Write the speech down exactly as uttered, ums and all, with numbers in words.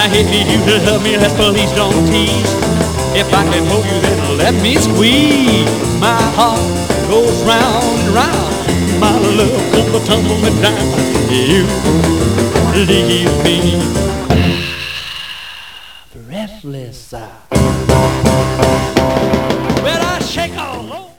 if you love me, let's please don't tease. If I can hold you, then let me squeeze. My heart goes round and round. My love comes tumbling down. You leave me breathless. Well, I shake all over.